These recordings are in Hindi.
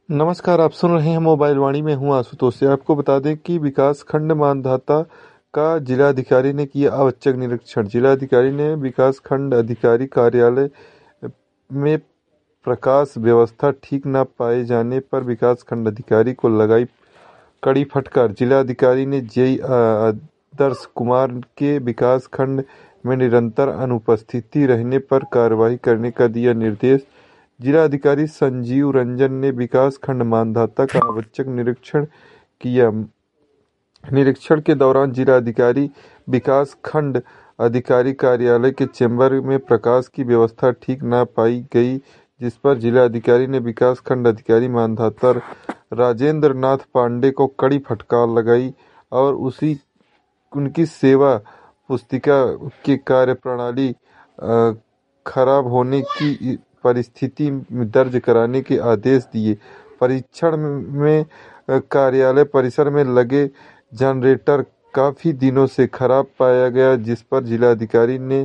नमस्कार, आप सुन रहे हैं मोबाइल वाणी में हूं आशुतोष। आपको बता दें कि विकास खंड मांधाता का जिलाधिकारी ने किया औचक निरीक्षण। जिलाधिकारी ने विकास खंड अधिकारी कार्यालय में प्रकाश व्यवस्था ठीक न पाए जाने पर विकास खंड अधिकारी को लगाई कड़ी फटकार। जिलाधिकारी ने जेई आदर्श कुमार के विकास खंड में निरंतर अनुपस्थिति रहने पर कार्रवाई करने का दिया निर्देश। जिलाधिकारी संजीव रंजन ने विकास खंड मांधाता का औचक निरीक्षण किया। निरीक्षण के दौरान जिलाधिकारी विकास खंड अधिकारी कार्यालय के चेंबर में प्रकाश की व्यवस्था ठीक न पाई गई, जिस पर जिलाधिकारी ने विकास खंड अधिकारी मांधाता राजेंद्र नाथ पांडे को कड़ी फटकार लगाई और उनकी सेवा पुस्तिका की कार्यप्रणाली खराब होने की परिस्थिति दर्ज कराने के आदेश दिए। परीक्षण में कार्यालय परिसर में लगे जनरेटर काफी दिनों से खराब पाया गया, जिस पर जिलाधिकारी ने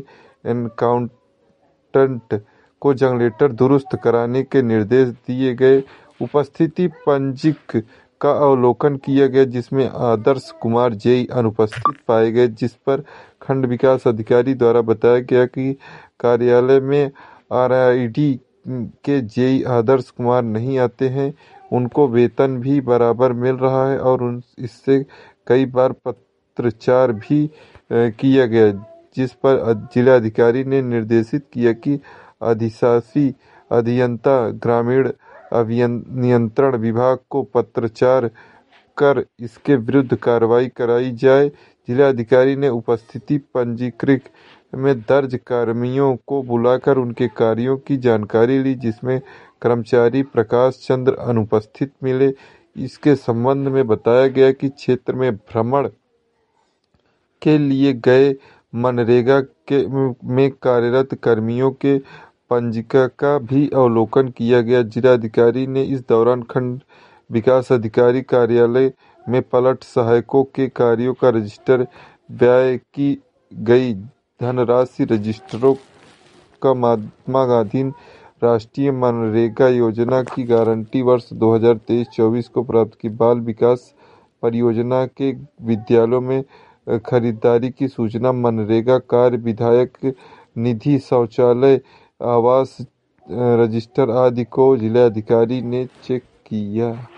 अकाउंटेंट को जनरेटर दुरुस्त कराने के निर्देश दिए गए। उपस्थिति पंजिका का अवलोकन किया गया, जिसमें आदर्श कुमार जेई अनुपस्थित पाए गए, जिस पर खंड विकास अधिकारी द्वारा बताया गया कि कार्यालय में आरआईडी के जेई आदर्श कुमार नहीं आते हैं, उनको वेतन भी बराबर मिल रहा है और इससे कई बार पत्राचार भी किया गया, जिस पर जिलाधिकारी ने निर्देशित किया कि अधिशासी अभियंता ग्रामीण अभियंत्रण विभाग को पत्राचार कर इसके विरुद्ध कार्रवाई कराई जाए। जिलाधिकारी ने उपस्थिति पंजीकृत में दर्ज कर्मियों को बुलाकर उनके कार्यों की जानकारी ली, जिसमें कर्मचारी प्रकाश चंद्र अनुपस्थित मिले। इसके संबंध में बताया गया कि क्षेत्र में भ्रमण के लिए गए मनरेगा में कार्यरत कर्मियों के पंजिका का भी अवलोकन किया गया। जिलाधिकारी ने इस दौरान खंड विकास अधिकारी कार्यालय में प्लाट सहायकों के कार्यों का रजिस्टर, व्यय की गई धनराशि, रजिस्टरों का महात्मा गांधी राष्ट्रीय मनरेगा योजना की गारंटी वर्ष 2023-24 को प्राप्त की, बाल विकास परियोजना के विद्यालयों में खरीदारी की सूचना, मनरेगा कार्य, विधायक निधि, शौचालय, आवास रजिस्टर आदि को जिलाधिकारी ने चेक किया।